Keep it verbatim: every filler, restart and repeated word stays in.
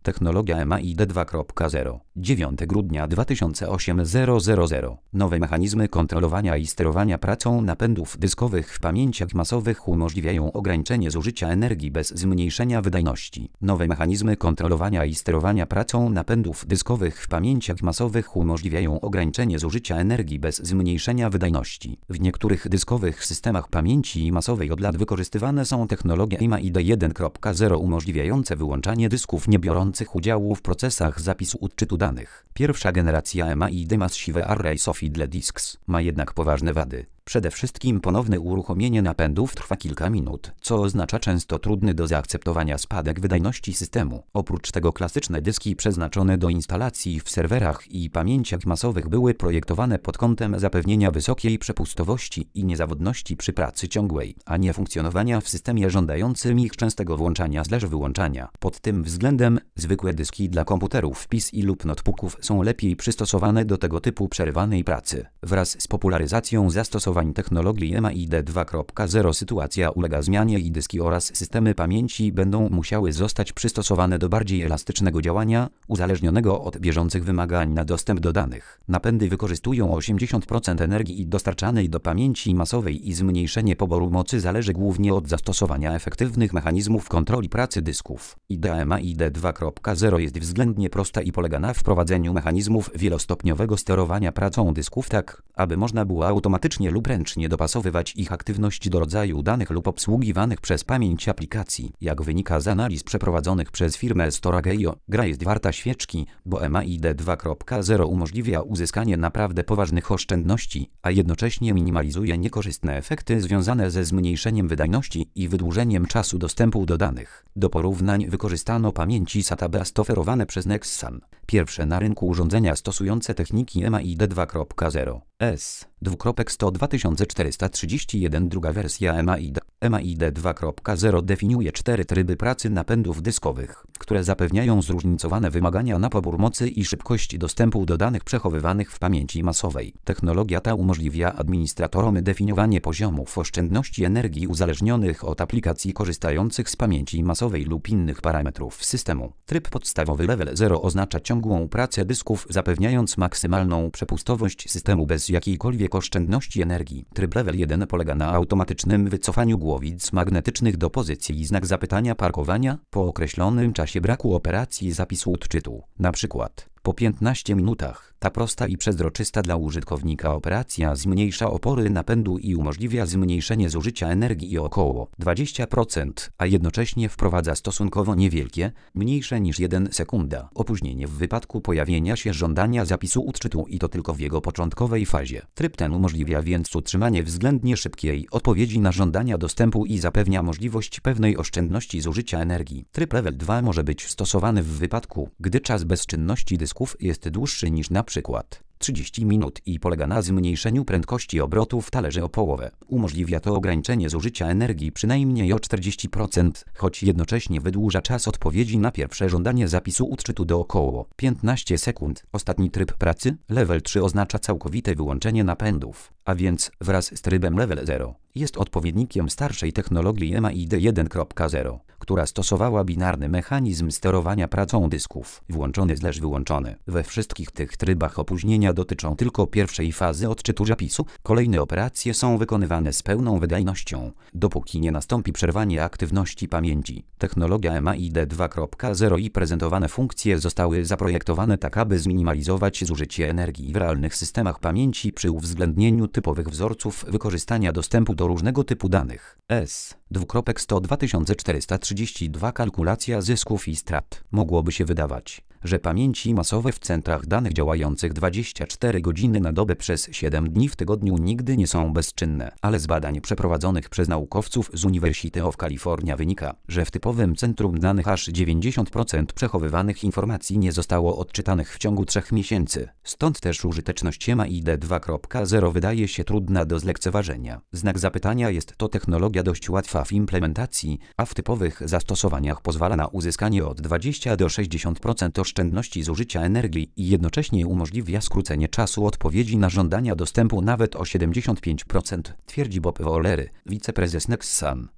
Technologia M A I D dwa kropka zero. dziewiątego grudnia dwa tysiące ósmego. Nowe mechanizmy kontrolowania i sterowania pracą napędów dyskowych w pamięciach masowych umożliwiają ograniczenie zużycia energii bez zmniejszenia wydajności. Nowe mechanizmy kontrolowania i sterowania pracą napędów dyskowych w pamięciach masowych umożliwiają ograniczenie zużycia energii bez zmniejszenia wydajności. W niektórych dyskowych systemach pamięci masowej od lat wykorzystywane są technologie M A I D jeden kropka zero umożliwiające wyłączanie dysków nie biorących udziału w procesach zapisu odczytu danych. Pierwsza generacja M A I D Massive Arrays of Idle Disks ma jednak poważne wady. Przede wszystkim ponowne uruchomienie napędów trwa kilka minut, co oznacza często trudny do zaakceptowania spadek wydajności systemu. Oprócz tego klasyczne dyski przeznaczone do instalacji w serwerach i pamięciach masowych były projektowane pod kątem zapewnienia wysokiej przepustowości i niezawodności przy pracy ciągłej, a nie funkcjonowania w systemie żądającym ich częstego włączania slash wyłączania. Pod tym względem zwykłe dyski dla komputerów P C lub notebooków są lepiej przystosowane do tego typu przerywanej pracy. Wraz z popularyzacją zastosowania technologii M A I D dwa kropka zero sytuacja ulega zmianie i dyski oraz systemy pamięci będą musiały zostać przystosowane do bardziej elastycznego działania, uzależnionego od bieżących wymagań na dostęp do danych. Napędy wykorzystują osiemdziesiąt procent energii dostarczanej do pamięci masowej i zmniejszenie poboru mocy zależy głównie od zastosowania efektywnych mechanizmów kontroli pracy dysków. Idea M A I D dwa kropka zero jest względnie prosta i polega na wprowadzeniu mechanizmów wielostopniowego sterowania pracą dysków tak, aby można było automatycznie lub ręcznie dopasowywać ich aktywność do rodzaju danych lub obsługiwanych przez pamięć aplikacji. Jak wynika z analiz przeprowadzonych przez firmę Storage.io, gra jest warta świeczki, bo M A I D dwa kropka zero umożliwia uzyskanie naprawdę poważnych oszczędności, a jednocześnie minimalizuje niekorzystne efekty związane ze zmniejszeniem wydajności i wydłużeniem czasu dostępu do danych. Do porównań wykorzystano pamięci SATA Bast oferowane przez Nexsan. Pierwsze na rynku urządzenia stosujące techniki M A I D dwa kropka zero. S sto dwa tysiące czterysta trzydzieści jeden. Druga wersja M A I D. M A I D dwa kropka zero definiuje cztery tryby pracy napędów dyskowych, które zapewniają zróżnicowane wymagania na pobór mocy i szybkość dostępu do danych przechowywanych w pamięci masowej. Technologia ta umożliwia administratorom definiowanie poziomów oszczędności energii uzależnionych od aplikacji korzystających z pamięci masowej lub innych parametrów systemu. Tryb podstawowy Level zero oznacza ciągłą pracę dysków, zapewniając maksymalną przepustowość systemu bez jakiejkolwiek oszczędności energii. Tryb Level jeden polega na automatycznym wycofaniu głowic magnetycznych do pozycji i znak zapytania parkowania po określonym czasie braku operacji zapisu odczytu. Na przykład po piętnastu minutach. Ta prosta i przezroczysta dla użytkownika operacja zmniejsza opory napędu i umożliwia zmniejszenie zużycia energii o około dwadzieścia procent, a jednocześnie wprowadza stosunkowo niewielkie, mniejsze niż jedna sekunda, opóźnienie w wypadku pojawienia się żądania zapisu odczytu i to tylko w jego początkowej fazie. Tryb ten umożliwia więc utrzymanie względnie szybkiej odpowiedzi na żądania dostępu i zapewnia możliwość pewnej oszczędności zużycia energii. Tryb Level dwa może być stosowany w wypadku, gdy czas bezczynności dysków jest dłuższy niż na przykład trzydzieści minut i polega na zmniejszeniu prędkości obrotów talerzy o połowę. Umożliwia to ograniczenie zużycia energii przynajmniej o czterdzieści procent, choć jednocześnie wydłuża czas odpowiedzi na pierwsze żądanie zapisu odczytu do około piętnastu sekund. Ostatni tryb pracy, Level trzy, oznacza całkowite wyłączenie napędów, a więc wraz z trybem Level zero jest odpowiednikiem starszej technologii M A I D jeden kropka zero, która stosowała binarny mechanizm sterowania pracą dysków, włączony slash wyłączony. We wszystkich tych trybach opóźnienia dotyczą tylko pierwszej fazy odczytu zapisu, kolejne operacje są wykonywane z pełną wydajnością, dopóki nie nastąpi przerwanie aktywności pamięci. Technologia M A I D dwa kropka zero i prezentowane funkcje zostały zaprojektowane tak, aby zminimalizować zużycie energii w realnych systemach pamięci przy uwzględnieniu typowych wzorców wykorzystania dostępu do różnego typu danych. S sto dwa tysiące czterysta trzydzieści dwa. Kalkulacja zysków i strat. Mogłoby się wydawać, że pamięci masowe w centrach danych działających dwadzieścia cztery godziny na dobę przez siedem dni w tygodniu nigdy nie są bezczynne, ale z badań przeprowadzonych przez naukowców z University of California wynika, że w typowym centrum danych aż dziewięćdziesiąt procent przechowywanych informacji nie zostało odczytanych w ciągu trzech miesięcy. Stąd też użyteczność M A I D dwa kropka zero wydaje się trudna do zlekceważenia. Znak zapytania jest to technologia dość łatwa w implementacji, a w typowych zastosowaniach pozwala na uzyskanie od dwudziestu do sześćdziesięciu procent oszczędności zużycia energii i jednocześnie umożliwia skrócenie czasu odpowiedzi na żądania dostępu nawet o siedemdziesiąt pięć procent, twierdzi Bob Wollery, wiceprezes Nexsan.